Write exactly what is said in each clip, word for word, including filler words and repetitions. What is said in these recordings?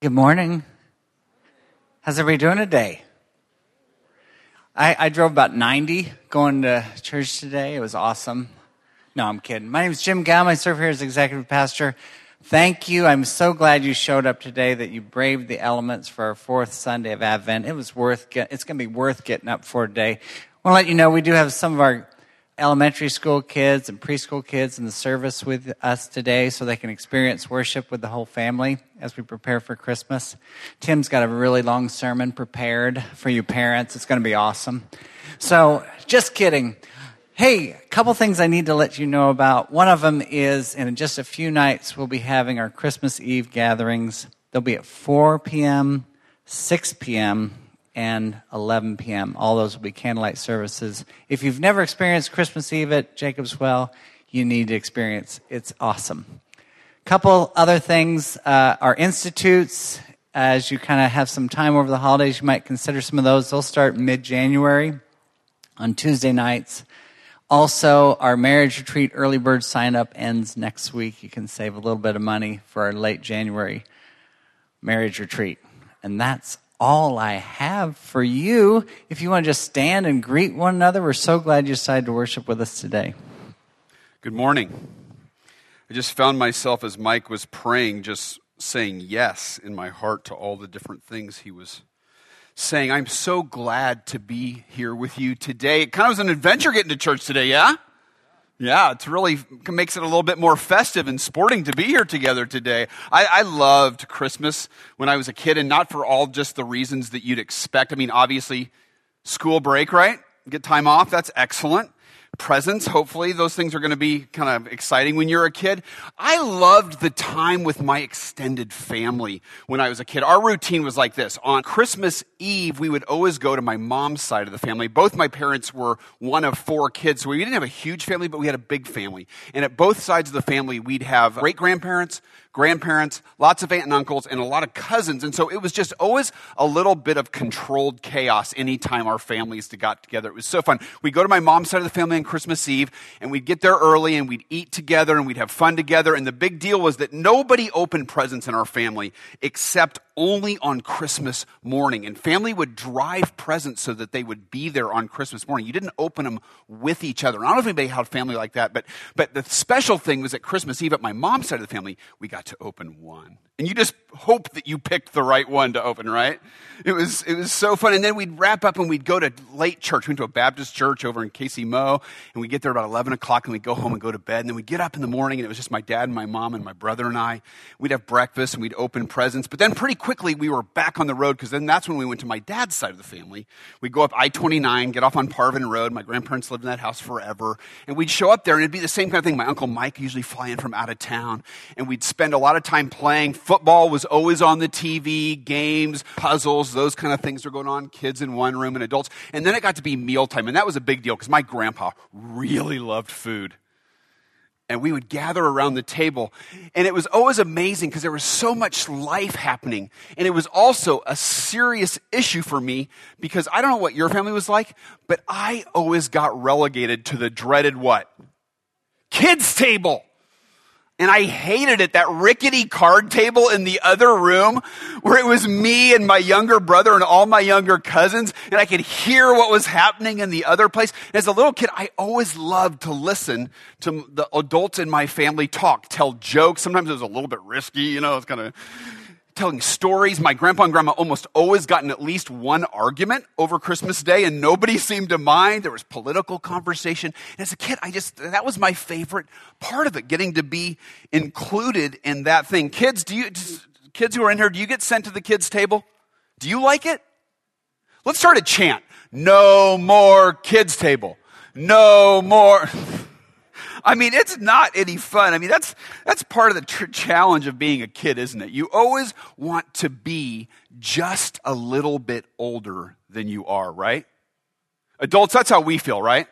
Good morning. How's everybody doing today? I, I drove about ninety going to church today. It was awesome. No, I'm kidding. My name is Jim Gum. I serve here as executive pastor. Thank you. I'm so glad you showed up today, that you braved the elements for our fourth Sunday of Advent. It was worth get, it's going to be worth getting up for today. I want to let you know we do have some of our elementary school kids and preschool kids in the service with us today, so they can experience worship with the whole family as we prepare for Christmas. Tim's got a really long sermon prepared for you parents. It's going to be awesome. So, just kidding. Hey, a couple things I need to let you know about. One of them is in just a few nights we'll be having our Christmas Eve gatherings. They'll be at four p.m., six p.m., and eleven p.m. All those will be candlelight services. If you've never experienced Christmas Eve at Jacob's Well, you need to experience. It's awesome. Couple other things. Uh, our institutes, as you kind of have some time over the holidays, you might consider some of those. They'll start mid-January on Tuesday nights. Also, our marriage retreat early bird sign-up ends next week. You can save a little bit of money for our late January marriage retreat. And that's all I have for you. If you want to just stand and greet one another, we're so glad you decided to worship with us today. Good morning. I just found myself, as Mike was praying, just saying yes in my heart to all the different things he was saying. I'm so glad to be here with you today. It kind of was an adventure getting to church today, yeah? Yeah, it's really makes it a little bit more festive and sporting to be here together today. I, I loved Christmas when I was a kid, and not for all just the reasons that you'd expect. I mean, obviously, school break, right? Get time off, that's excellent. Presents, hopefully, those things are going to be kind of exciting when you're a kid. I loved the time with my extended family when I was a kid. Our routine was like this. On Christmas Eve, we would always go to my mom's side of the family. Both my parents were one of four kids, so we didn't have a huge family, but we had a big family. And at both sides of the family, we'd have great-grandparents, grandparents, lots of aunt and uncles, and a lot of cousins. And so it was just always a little bit of controlled chaos anytime our families got together. It was so fun. We'd go to my mom's side of the family on Christmas Eve, and we'd get there early, and we'd eat together, and we'd have fun together. And the big deal was that nobody opened presents in our family except only on Christmas morning. And family would drive presents so that they would be there on Christmas morning. You didn't open them with each other. And I don't know if anybody had a family like that, but, but the special thing was at Christmas Eve at my mom's side of the family, we got to open one. And you just hope that you picked the right one to open, right? It was it was so fun. And then we'd wrap up and we'd go to late church. We went to a Baptist church over in K C Mo, and we'd get there about eleven o'clock, and we'd go home and go to bed. And then we'd get up in the morning, and it was just my dad and my mom and my brother and I. We'd have breakfast, and we'd open presents. But then pretty quickly, we were back on the road, because then that's when we went to my dad's side of the family. We'd go up I twenty-nine, get off on Parvin Road. My grandparents lived in that house forever. And we'd show up there, and it'd be the same kind of thing. My Uncle Mike usually fly in from out of town, and we'd spend a lot of time playing. Football was always on the T V, games, puzzles, those kind of things were going on, kids in one room and adults. And then it got to be mealtime, and that was a big deal because my grandpa really loved food. And we would gather around the table, and it was always amazing because there was so much life happening. And it was also a serious issue for me because I don't know what your family was like, but I always got relegated to the dreaded what? Kids table. And I hated it, that rickety card table in the other room where it was me and my younger brother and all my younger cousins, and I could hear what was happening in the other place. And as a little kid, I always loved to listen to the adults in my family talk, tell jokes. Sometimes it was a little bit risky, you know, it's kind of telling stories. My grandpa and grandma almost always got in at least one argument over Christmas Day, and nobody seemed to mind. There was political conversation. And as a kid, I just, that was my favorite part of it, getting to be included in that thing. Kids, do you, kids who are in here, do you get sent to the kids' table? Do you like it? Let's start a chant. No more kids' table. No more. I mean, it's not any fun. I mean, that's that's part of the tr- challenge of being a kid, isn't it? You always want to be just a little bit older than you are, right? Adults, that's how we feel, right?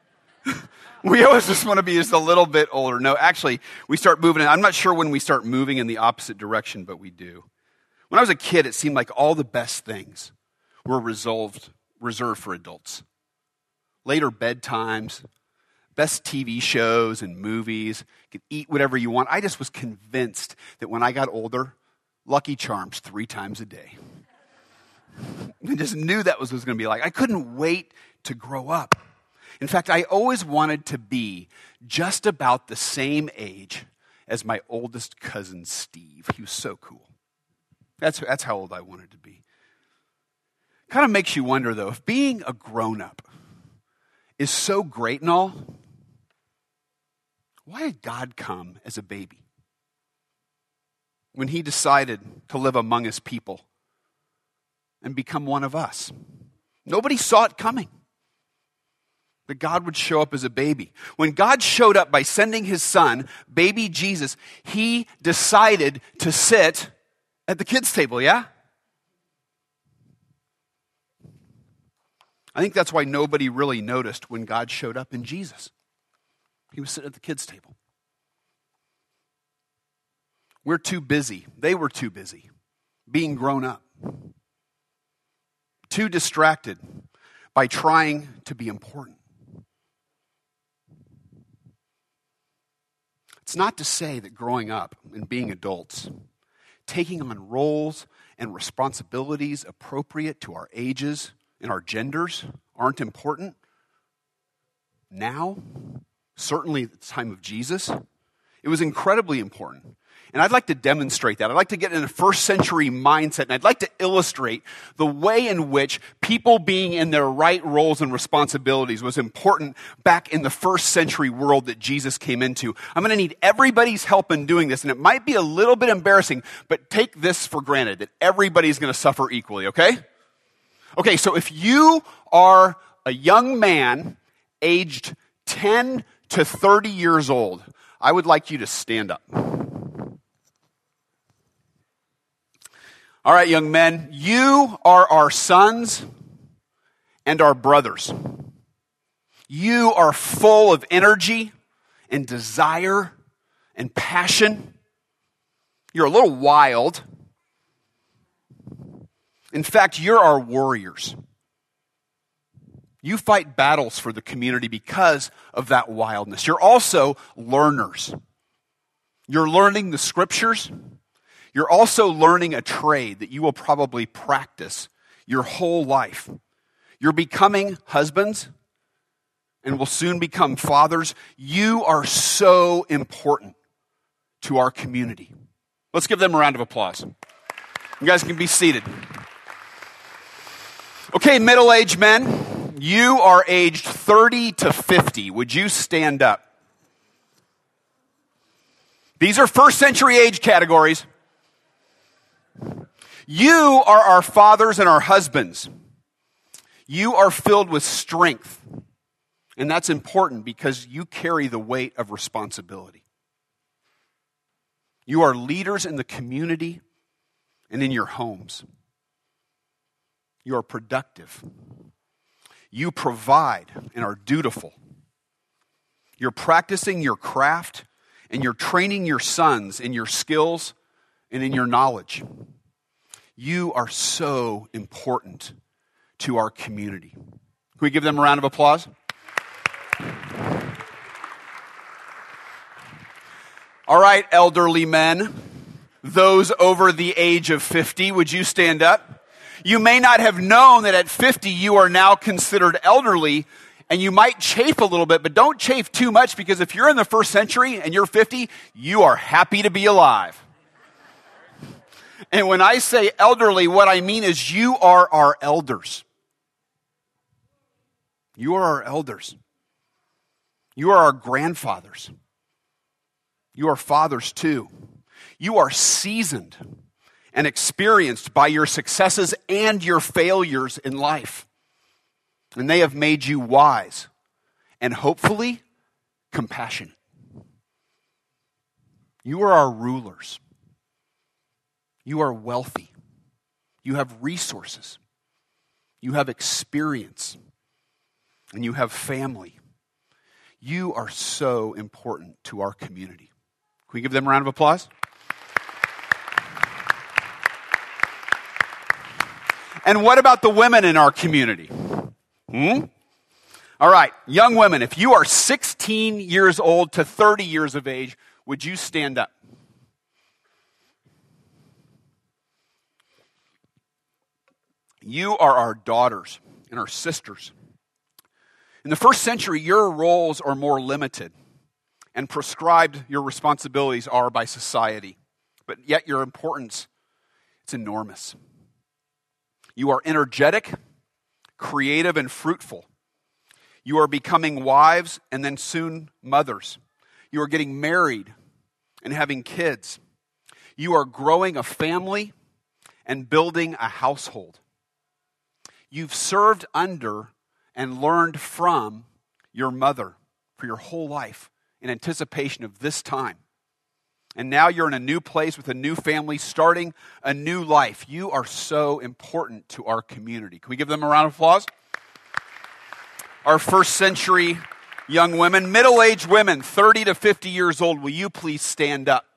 We always just want to be just a little bit older. No, actually, we start moving. I'm not sure when we start moving in the opposite direction, but we do. When I was a kid, it seemed like all the best things were resolved, reserved for adults. Later bedtimes, best T V shows and movies, you could eat whatever you want. I just was convinced that when I got older, Lucky Charms three times a day. I just knew that was what it was going to be like. I couldn't wait to grow up. In fact, I always wanted to be just about the same age as my oldest cousin, Steve. He was so cool. That's, that's how old I wanted to be. Kind of makes you wonder, though, if being a grown-up is so great and all, why did God come as a baby? When he decided to live among his people and become one of us. Nobody saw it coming, that God would show up as a baby. When God showed up by sending his son, baby Jesus, he decided to sit at the kids' table, yeah? I think that's why nobody really noticed when God showed up in Jesus. He was sitting at the kids' table. We're too busy. They were too busy being grown up. Too distracted by trying to be important. It's not to say that growing up and being adults, taking on roles and responsibilities appropriate to our ages and our genders aren't important. Now, certainly at the time of Jesus, it was incredibly important. And I'd like to demonstrate that. I'd like to get in a first century mindset, and I'd like to illustrate the way in which people being in their right roles and responsibilities was important back in the first century world that Jesus came into. I'm going to need everybody's help in doing this, and it might be a little bit embarrassing, but take this for granted, that everybody's going to suffer equally, okay? Okay, so if you are a young man aged ten to thirty years old, I would like you to stand up. All right, young men, you are our sons and our brothers. You are full of energy and desire and passion. You're a little wild. In fact, you're our warriors. You fight battles for the community because of that wildness. You're also learners. You're learning the scriptures. You're also learning a trade that you will probably practice your whole life. You're becoming husbands and will soon become fathers. You are so important to our community. Let's give them a round of applause. You guys can be seated. Okay, middle-aged men, you are aged thirty to fifty. Would you stand up? These are first century age categories. You are our fathers and our husbands. You are filled with strength. And that's important because you carry the weight of responsibility. You are leaders in the community and in your homes. You are productive. You provide and are dutiful. You're practicing your craft and you're training your sons in your skills and in your knowledge. You are so important to our community. Can we give them a round of applause? All right, elderly men, those over the age of fifty, would you stand up? You may not have known that at fifty you are now considered elderly, and you might chafe a little bit, but don't chafe too much, because if you're in the first century and you're fifty, you are happy to be alive. And when I say elderly, what I mean is you are our elders. You are our elders. You are our grandfathers. You are fathers too. You are seasoned and experienced by your successes and your failures in life. And they have made you wise and hopefully compassionate. You are our rulers. You are wealthy. You have resources. You have experience. And you have family. You are so important to our community. Can we give them a round of applause? And what about the women in our community? Hmm? All right, young women, if you are sixteen years old to thirty years of age, would you stand up? You are our daughters and our sisters. In the first century, your roles are more limited, and prescribed your responsibilities are by society. But yet your importance, it's enormous. You are energetic, creative, and fruitful. You are becoming wives and then soon mothers. You are getting married and having kids. You are growing a family and building a household. You've served under and learned from your mother for your whole life in anticipation of this time. And now you're in a new place with a new family, starting a new life. You are so important to our community. Can we give them a round of applause? Our first century young women, middle-aged women, thirty to fifty years old, will you please stand up?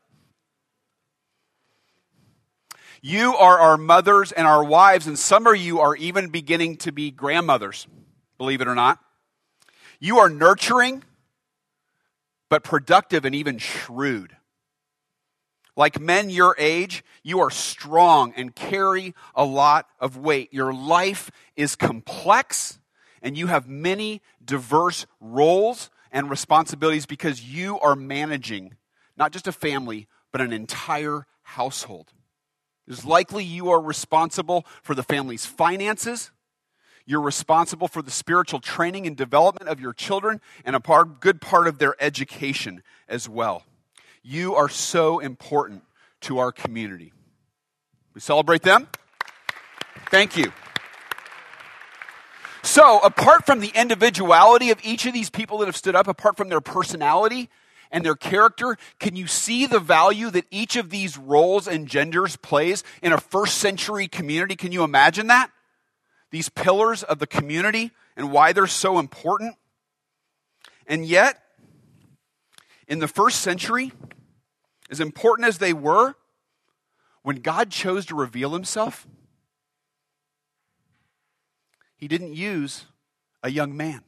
You are our mothers and our wives, and some of you are even beginning to be grandmothers, believe it or not. You are nurturing, but productive and even shrewd. Like men your age, you are strong and carry a lot of weight. Your life is complex, and you have many diverse roles and responsibilities because you are managing not just a family, but an entire household. It's likely you are responsible for the family's finances. You're responsible for the spiritual training and development of your children and a part, good part of their education as well. You are so important to our community. We celebrate them? Thank you. So, apart from the individuality of each of these people that have stood up, apart from their personality and their character, can you see the value that each of these roles and genders plays in a first century community? Can you imagine that? These pillars of the community and why they're so important. And yet, in the first century, as important as they were, when God chose to reveal himself, he didn't use a young man.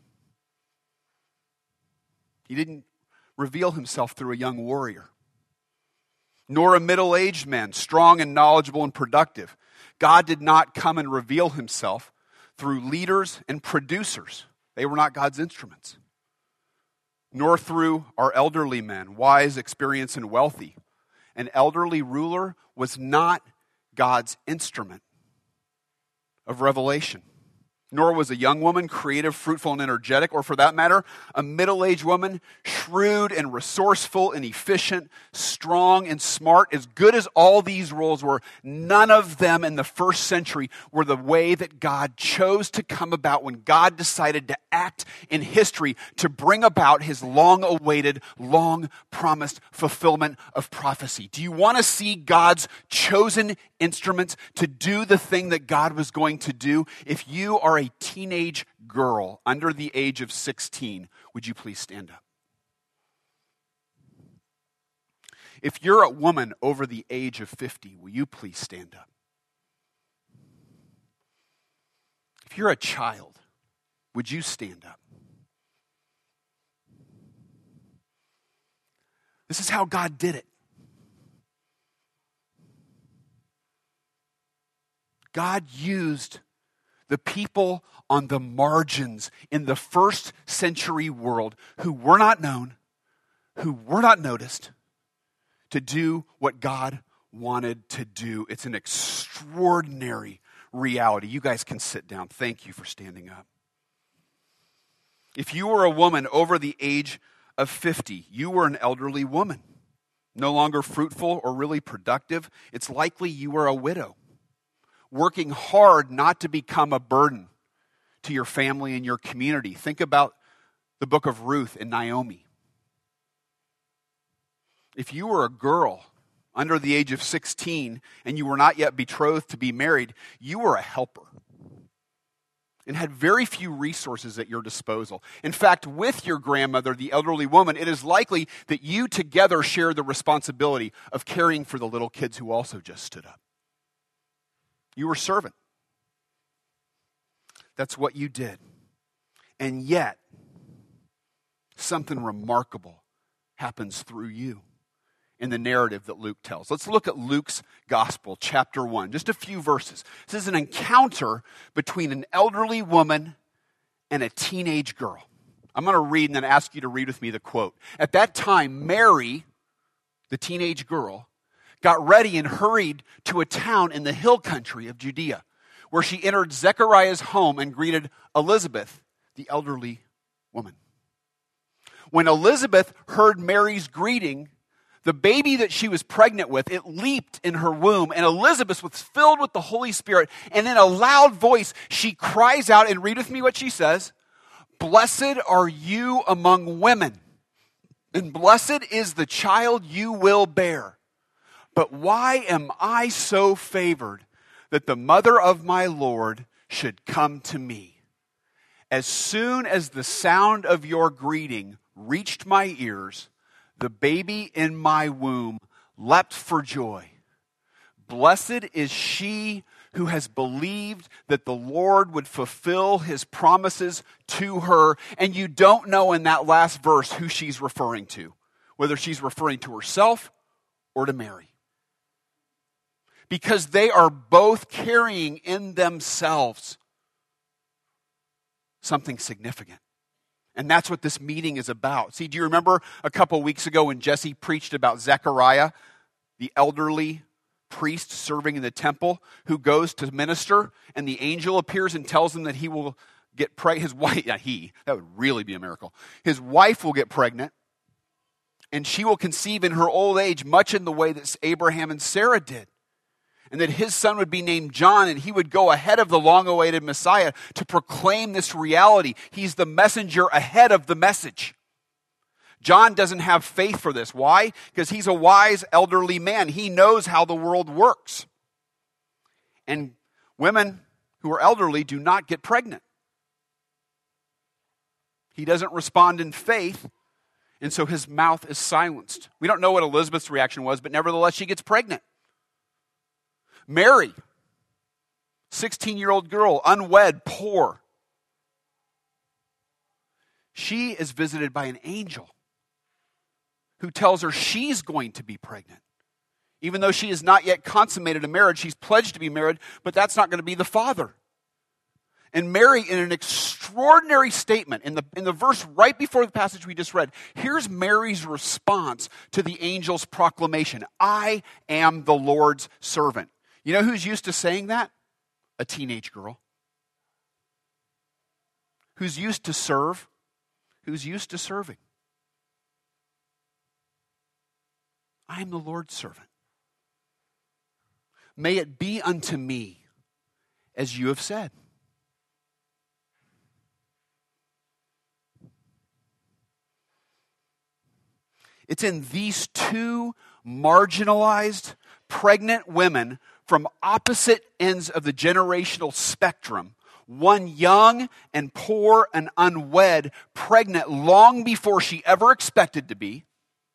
He didn't reveal himself through a young warrior, nor a middle-aged man, strong and knowledgeable and productive. God did not come and reveal himself through leaders and producers. They were not God's instruments. Nor through our elderly men, wise, experienced, and wealthy. An elderly ruler was not God's instrument of revelation. Nor was a young woman creative, fruitful, and energetic, or for that matter, a middle-aged woman shrewd and resourceful and efficient, strong and smart. As good as all these roles were, none of them in the first century were the way that God chose to come about when God decided to act in history to bring about his long-awaited, long-promised fulfillment of prophecy. Do you want to see God's chosen instruments to do the thing that God was going to do? If you are a teenage girl under the age of sixteen, would you please stand up? If you're a woman over the age of fifty, will you please stand up? If you're a child, would you stand up? This is how God did it. God used the people on the margins in the first century world who were not known, who were not noticed, to do what God wanted to do. It's an extraordinary reality. You guys can sit down. Thank you for standing up. If you were a woman over the age of fifty, you were an elderly woman, no longer fruitful or really productive. It's likely you were a widow, working hard not to become a burden to your family and your community. Think about the book of Ruth and Naomi. If you were a girl under the age of sixteen and you were not yet betrothed to be married, you were a helper and had very few resources at your disposal. In fact, with your grandmother, the elderly woman, it is likely that you together shared the responsibility of caring for the little kids who also just stood up. You were a servant. That's what you did. And yet, something remarkable happens through you in the narrative that Luke tells. Let's look at Luke's gospel, chapter one, just a few verses. This is an encounter between an elderly woman and a teenage girl. I'm going to read and then ask you to read with me the quote. At that time, Mary, the teenage girl, got ready and hurried to a town in the hill country of Judea, where she entered Zechariah's home and greeted Elizabeth, the elderly woman. When Elizabeth heard Mary's greeting, the baby that she was pregnant with, it leaped in her womb, and Elizabeth was filled with the Holy Spirit. And in a loud voice, she cries out, and read with me what she says, "Blessed are you among women, and blessed is the child you will bear. But why am I so favored that the mother of my Lord should come to me? As soon as the sound of your greeting reached my ears, the baby in my womb leapt for joy. Blessed is she who has believed that the Lord would fulfill his promises to her." And you don't know in that last verse who she's referring to, whether she's referring to herself or to Mary. Because they are both carrying in themselves something significant. And that's what this meeting is about. See, do you remember a couple weeks ago when Jesse preached about Zechariah, the elderly priest serving in the temple, who goes to minister, and the angel appears and tells him that he will get pregnant. His wife, yeah, he, that would really be a miracle. His wife will get pregnant, and she will conceive in her old age, much in the way that Abraham and Sarah did. And that his son would be named John, and he would go ahead of the long-awaited Messiah to proclaim this reality. He's the messenger ahead of the message. John doesn't have faith for this. Why? Because he's a wise, elderly man. He knows how the world works. And women who are elderly do not get pregnant. He doesn't respond in faith, and so his mouth is silenced. We don't know what Elizabeth's reaction was, but nevertheless, she gets pregnant. Mary, sixteen-year-old girl, unwed, poor. She is visited by an angel who tells her she's going to be pregnant. Even though she has not yet consummated a marriage, she's pledged to be married, but that's not going to be the father. And Mary, in an extraordinary statement, in the, in the verse right before the passage we just read, here's Mary's response to the angel's proclamation. "I am the Lord's servant." You know who's used to saying that? A teenage girl. Who's used to serve? Who's used to serving? I am the Lord's servant. May it be unto me as you have said. It's in these two marginalized, pregnant women from opposite ends of the generational spectrum, one young and poor and unwed, pregnant long before she ever expected to be,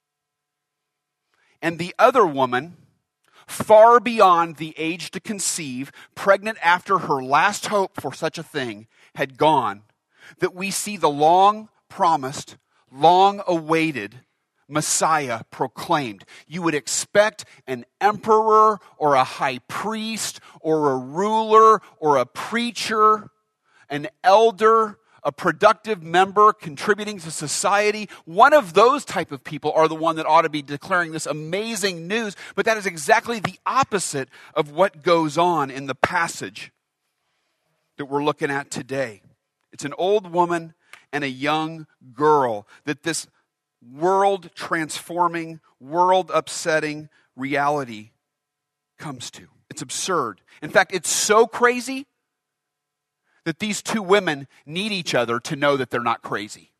and the other woman, far beyond the age to conceive, pregnant after her last hope for such a thing had gone, that we see the long-promised, long-awaited Messiah proclaimed. You would expect an emperor or a high priest or a ruler or a preacher, an elder, a productive member contributing to society. One of those type of people are the one that ought to be declaring this amazing news, but that is exactly the opposite of what goes on in the passage that we're looking at today. It's an old woman and a young girl that this world-transforming, world-upsetting reality comes to. It's absurd. In fact, it's so crazy that these two women need each other to know that they're not crazy.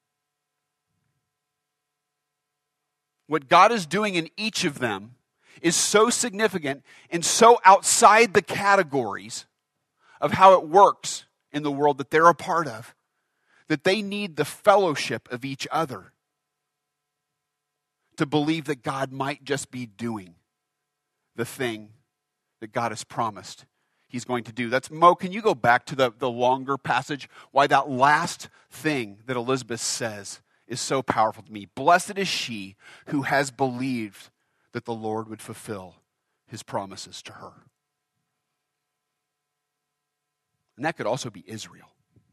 What God is doing in each of them is so significant and so outside the categories of how it works in the world that they're a part of, that they need the fellowship of each other to believe that God might just be doing the thing that God has promised he's going to do. That's Mo, can you go back to the, the longer passage? Why that last thing that Elizabeth says is so powerful to me. Blessed is she who has believed that the Lord would fulfill his promises to her. And that could also be Israel.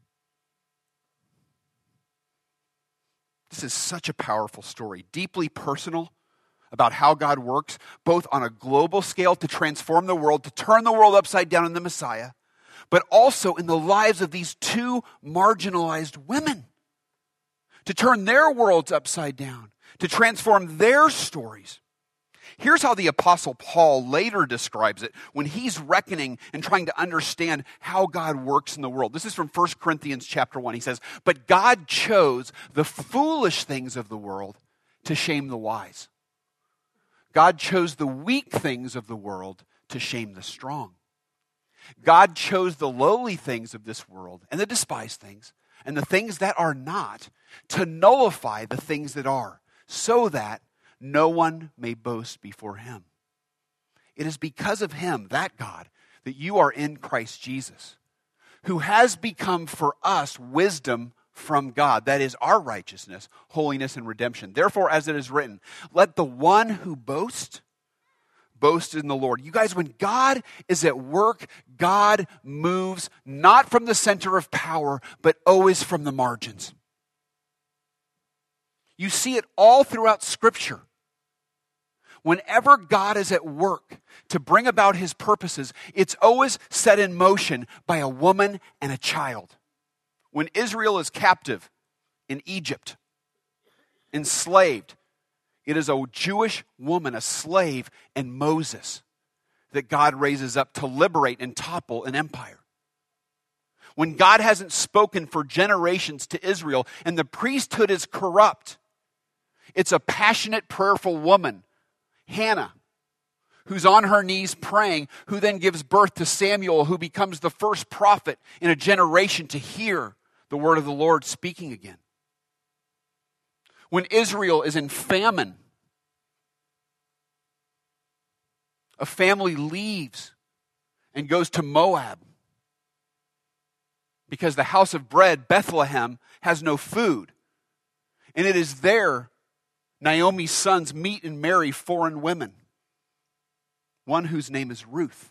This is such a powerful story, deeply personal about how God works, both on a global scale to transform the world, to turn the world upside down in the Messiah, but also in the lives of these two marginalized women, to turn their worlds upside down, to transform their stories. Here's how the Apostle Paul later describes it when he's reckoning and trying to understand how God works in the world. This is from First Corinthians chapter one. He says, "But God chose the foolish things of the world to shame the wise. God chose the weak things of the world to shame the strong. God chose the lowly things of this world and the despised things and the things that are not to nullify the things that are, so that no one may boast before him. It is because of him, that God, that you are in Christ Jesus, who has become for us wisdom from God. That is our righteousness, holiness, and redemption. Therefore, as it is written, let the one who boasts, boast in the Lord." You guys, when God is at work, God moves not from the center of power, but always from the margins. You see it all throughout Scripture. Whenever God is at work to bring about his purposes, it's always set in motion by a woman and a child. When Israel is captive in Egypt, enslaved, it is a Jewish woman, a slave, and Moses that God raises up to liberate and topple an empire. When God hasn't spoken for generations to Israel and the priesthood is corrupt, it's a passionate, prayerful woman, Hannah, who's on her knees praying, who then gives birth to Samuel, who becomes the first prophet in a generation to hear the word of the Lord speaking again. When Israel is in famine, a family leaves and goes to Moab because the house of bread, Bethlehem, has no food. And it is there Naomi's sons meet and marry foreign women, one whose name is Ruth.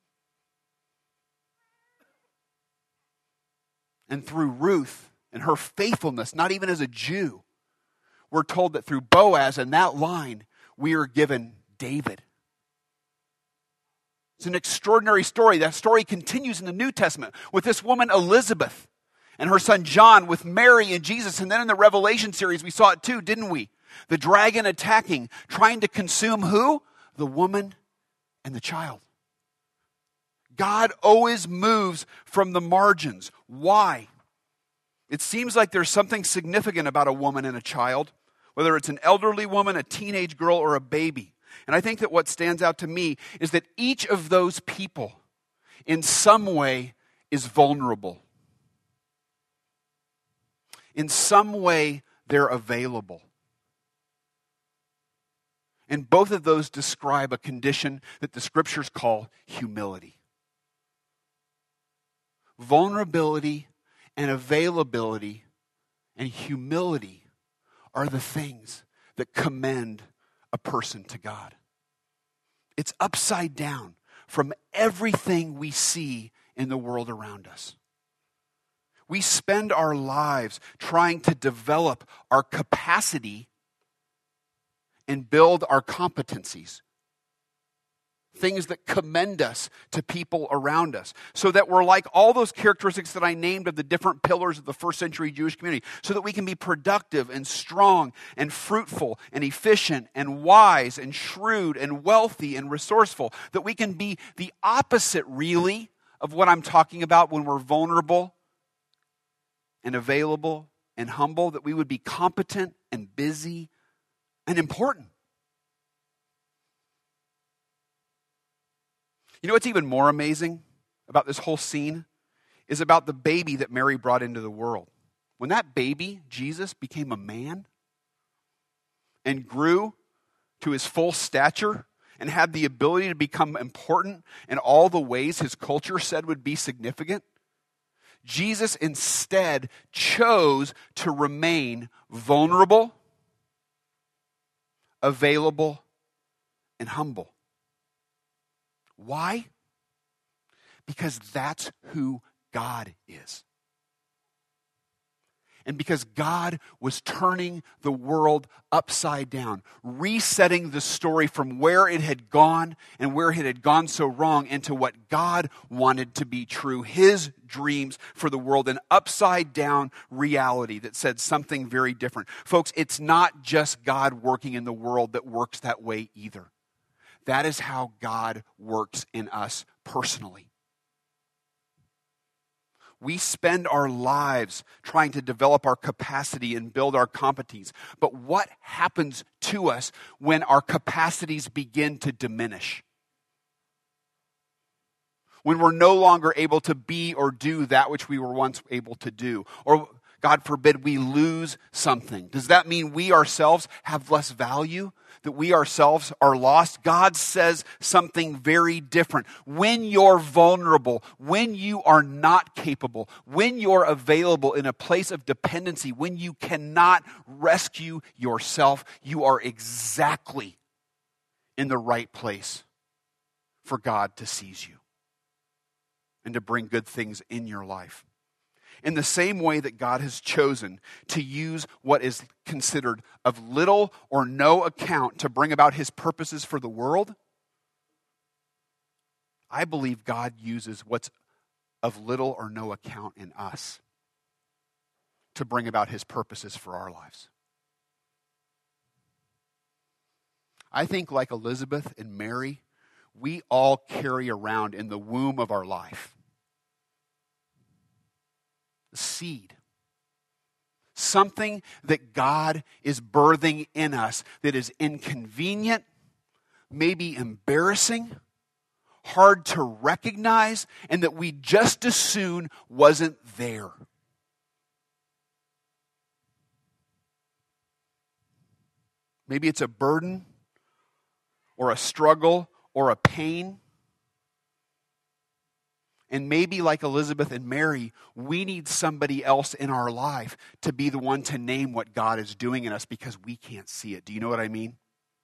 And through Ruth and her faithfulness, not even as a Jew, we're told that through Boaz and that line, we are given David. It's an extraordinary story. That story continues in the New Testament with this woman Elizabeth and her son John, with Mary and Jesus. And then in the Revelation series, we saw it too, didn't we? The dragon attacking, trying to consume who? The woman and the child. God always moves from the margins. Why? It seems like there's something significant about a woman and a child, whether it's an elderly woman, a teenage girl, or a baby. And I think that what stands out to me is that each of those people in some way is vulnerable. In some way, they're available. And both of those describe a condition that the scriptures call humility. Vulnerability and availability and humility are the things that commend a person to God. It's upside down from everything we see in the world around us. We spend our lives trying to develop our capacity and build our competencies. Things that commend us to people around us. So that we're like all those characteristics that I named of the different pillars of the first century Jewish community. So that we can be productive and strong and fruitful and efficient and wise and shrewd and wealthy and resourceful. That we can be the opposite, really, of what I'm talking about when we're vulnerable and available and humble. That we would be competent and busy and important. You know what's even more amazing about this whole scene is about the baby that Mary brought into the world. When that baby, Jesus, became a man and grew to his full stature and had the ability to become important in all the ways his culture said would be significant, Jesus instead chose to remain vulnerable, available, and humble. Why? Because that's who God is. And because God was turning the world upside down, resetting the story from where it had gone and where it had gone so wrong into what God wanted to be true, his dreams for the world, an upside down reality that said something very different. Folks, it's not just God working in the world that works that way either. That is how God works in us personally. We spend our lives trying to develop our capacity and build our competencies. But what happens to us when our capacities begin to diminish? When we're no longer able to be or do that which we were once able to do? Or, God forbid, we lose something. Does that mean we ourselves have less value? That we ourselves are lost? God says something very different. When you're vulnerable, when you are not capable, when you're available in a place of dependency, when you cannot rescue yourself, you are exactly in the right place for God to seize you and to bring good things in your life. In the same way that God has chosen to use what is considered of little or no account to bring about his purposes for the world, I believe God uses what's of little or no account in us to bring about his purposes for our lives. I think, like Elizabeth and Mary, we all carry around in the womb of our life seed. Something that God is birthing in us that is inconvenient, maybe embarrassing, hard to recognize, and that we just as soon wasn't there. Maybe it's a burden or a struggle or a pain. And maybe like Elizabeth and Mary, we need somebody else in our life to be the one to name what God is doing in us because we can't see it. Do you know what I mean?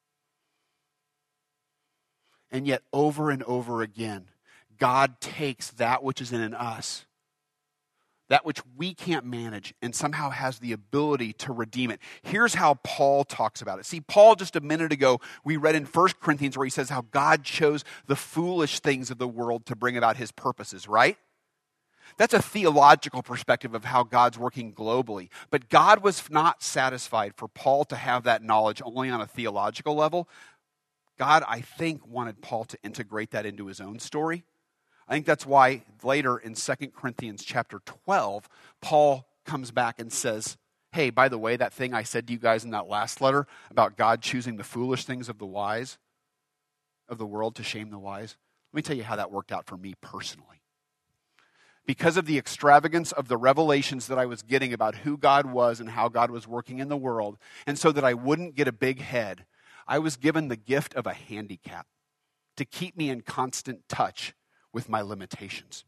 And yet over and over again, God takes that which is in us, that which we can't manage, and somehow has the ability to redeem it. Here's how Paul talks about it. See, Paul, just a minute ago, we read in First Corinthians where he says how God chose the foolish things of the world to bring about his purposes, right? That's a theological perspective of how God's working globally. But God was not satisfied for Paul to have that knowledge only on a theological level. God, I think, wanted Paul to integrate that into his own story. I think that's why later in Second Corinthians chapter twelve, Paul comes back and says, hey, by the way, that thing I said to you guys in that last letter about God choosing the foolish things of the wise, of the world to shame the wise, let me tell you how that worked out for me personally. Because of the extravagance of the revelations that I was getting about who God was and how God was working in the world, and so that I wouldn't get a big head, I was given the gift of a handicap to keep me in constant touch with my limitations.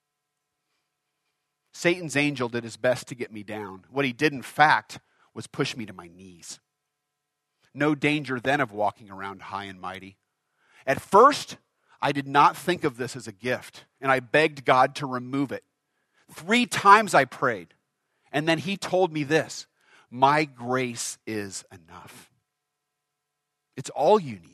Satan's angel did his best to get me down. What he did, in fact, was push me to my knees. No danger then of walking around high and mighty. At first, I did not think of this as a gift, and I begged God to remove it. Three times I prayed, and then he told me this: my grace is enough. It's all you need.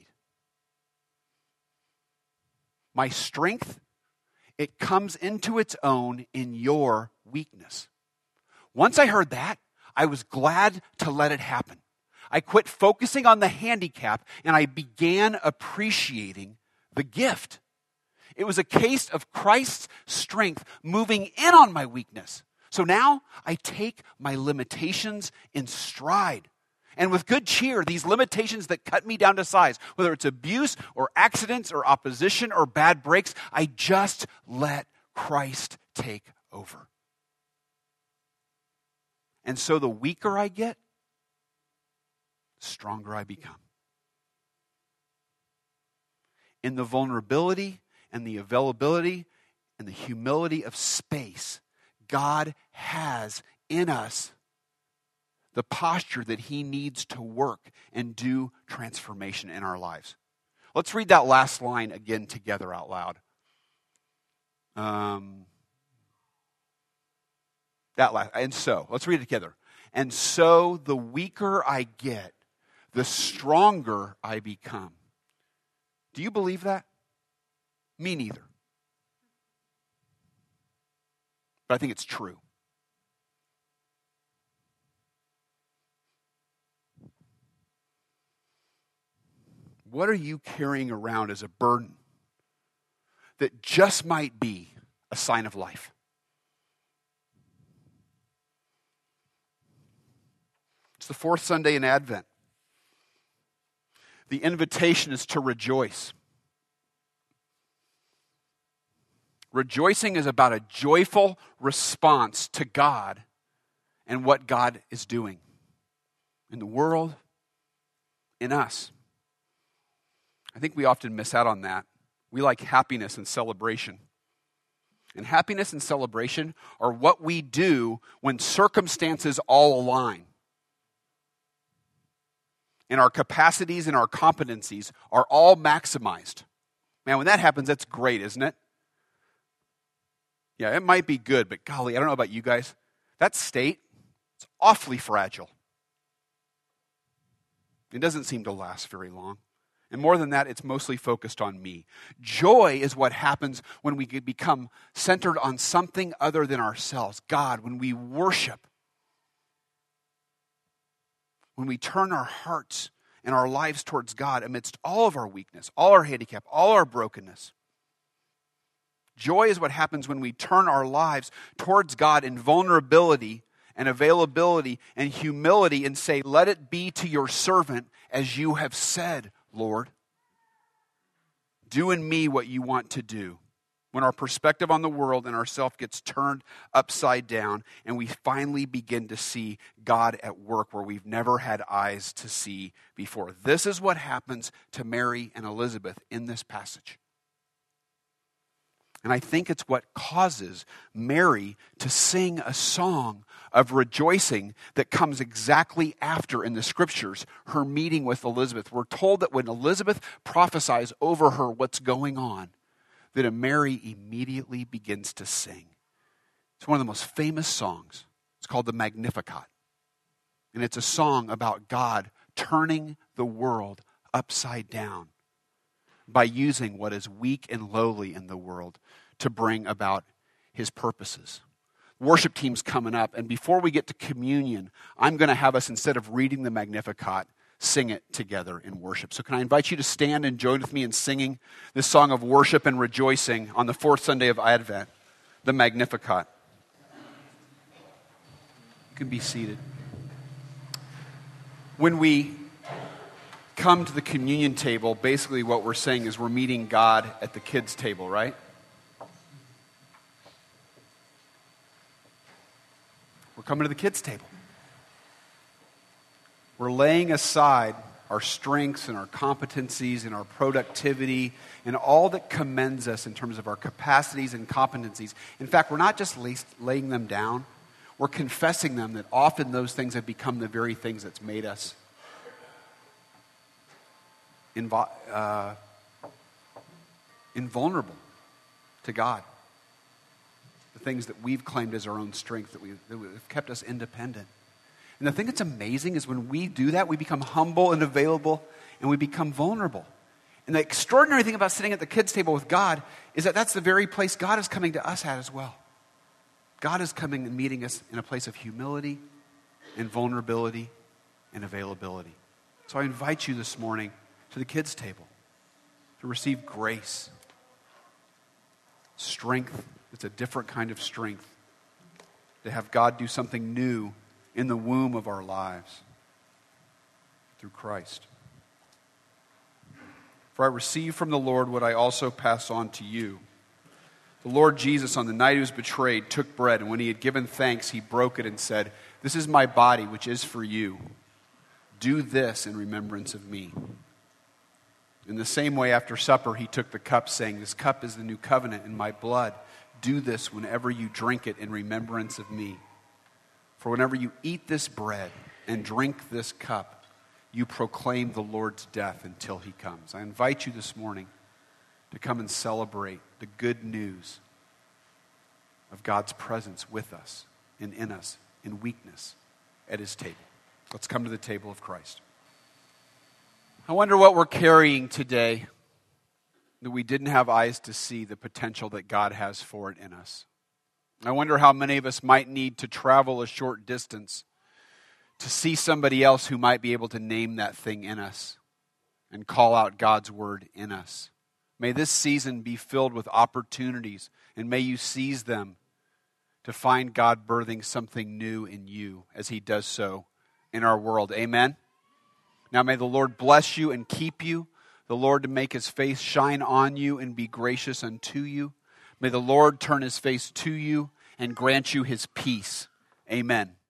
My strength, it comes into its own in your weakness. Once I heard that, I was glad to let it happen. I quit focusing on the handicap and I began appreciating the gift. It was a case of Christ's strength moving in on my weakness. So now I take my limitations in stride. And with good cheer, these limitations that cut me down to size, whether it's abuse or accidents or opposition or bad breaks, I just let Christ take over. And so the weaker I get, the stronger I become. In the vulnerability and the availability and the humility of space, God has in us the posture that he needs to work and do transformation in our lives. Let's read that last line again together out loud. Um, that last, and so, let's read it together. And so the weaker I get, the stronger I become. Do you believe that? Me neither. But I think it's true. What are you carrying around as a burden that just might be a sign of life? It's the fourth Sunday in Advent. The invitation is to rejoice. Rejoicing is about a joyful response to God and what God is doing in the world, in us. I think we often miss out on that. We like happiness and celebration. And happiness and celebration are what we do when circumstances all align. And our capacities and our competencies are all maximized. Man, when that happens, that's great, isn't it? Yeah, it might be good, but golly, I don't know about you guys. That state, it's awfully fragile. It doesn't seem to last very long. And more than that, it's mostly focused on me. Joy is what happens when we become centered on something other than ourselves. God, when we worship, when we turn our hearts and our lives towards God amidst all of our weakness, all our handicap, all our brokenness. Joy is what happens when we turn our lives towards God in vulnerability and availability and humility and say, let it be to your servant as you have said, Lord. Do in me what you want to do. When our perspective on the world and ourself gets turned upside down and we finally begin to see God at work where we've never had eyes to see before. This is what happens to Mary and Elizabeth in this passage. And I think it's what causes Mary to sing a song of rejoicing that comes exactly after in the scriptures her meeting with Elizabeth. We're told that when Elizabeth prophesies over her what's going on, that Mary immediately begins to sing. It's one of the most famous songs. It's called the Magnificat. And it's a song about God turning the world upside down by using what is weak and lowly in the world to bring about his purposes. Worship team's coming up, and before we get to communion, I'm going to have us, instead of reading the Magnificat, sing it together in worship. So can I invite you to stand and join with me in singing this song of worship and rejoicing on the fourth Sunday of Advent, the Magnificat. You can be seated. When we come to the communion table, basically what we're saying is we're meeting God at the kids' table, right? We're coming to the kids' table. We're laying aside our strengths and our competencies and our productivity and all that commends us in terms of our capacities and competencies. In fact, we're not just laying them down, we're confessing them that often those things have become the very things that's made us invo- uh, invulnerable to God. The things that we've claimed as our own strength that, we, that have kept us independent. And the thing that's amazing is when we do that, we become humble and available and we become vulnerable. And the extraordinary thing about sitting at the kids' table with God is that that's the very place God is coming to us at as well. God is coming and meeting us in a place of humility and vulnerability and availability. So I invite you this morning to the kids' table to receive grace, strength. It's a different kind of strength to have God do something new in the womb of our lives through Christ. For I received from the Lord what I also pass on to you. The Lord Jesus, on the night he was betrayed, took bread, and when he had given thanks, he broke it and said, "This is my body, which is for you. Do this in remembrance of me." In the same way, after supper, he took the cup, saying, "This cup is the new covenant in my blood. Do this whenever you drink it in remembrance of me. For whenever you eat this bread and drink this cup, you proclaim the Lord's death until he comes. I invite you this morning to come and celebrate the good news of God's presence with us and in us in weakness at his table. Let's come to the table of Christ. I wonder what we're carrying today that we didn't have eyes to see the potential that God has for it in us. I wonder how many of us might need to travel a short distance to see somebody else who might be able to name that thing in us and call out God's word in us. May this season be filled with opportunities, and may you seize them to find God birthing something new in you as he does so in our world. Amen? Now may the Lord bless you and keep you, the Lord to make his face shine on you and be gracious unto you. May the Lord turn his face to you and grant you his peace. Amen.